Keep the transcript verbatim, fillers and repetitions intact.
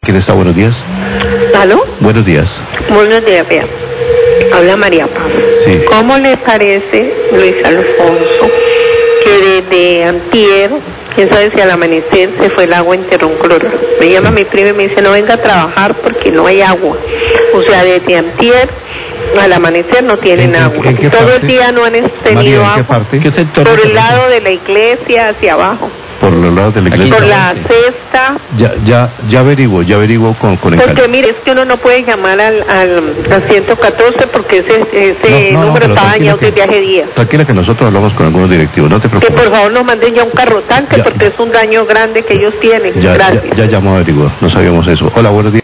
¿Quién está? Buenos días. ¿Aló? Buenos días. Buenos días, vea. Habla María Pablo. Sí. ¿Cómo le parece, Luis Alfonso, que desde antier, quién sabe si al amanecer se fue el agua en Terroncloro? Me llama mi prima y me dice, no venga a trabajar porque no hay agua. O sea, desde antier al amanecer no tienen ¿En- en- agua. en qué Todo parte? el día no han tenido María, ¿en qué agua. parte? ¿Qué sector? Por el lado de la iglesia hacia abajo. Por los lados de la iglesia. Por la cesta. Ya, ya, ya averiguo, ya averiguo con, con Porque Encal. mire, es que uno no puede llamar al, al, al ciento catorce porque ese, ese No, no, no, número pero está tranquila dañado que- desde hace días. Tranquila que nosotros hablamos con algunos directivos, no te Que preocupes. por favor nos manden ya un carro tanque Ya, porque ya. es un daño grande que ellos tienen. Ya, ya, Gracias. ya llamo a averiguar, no sabíamos eso. Hola, buenos días.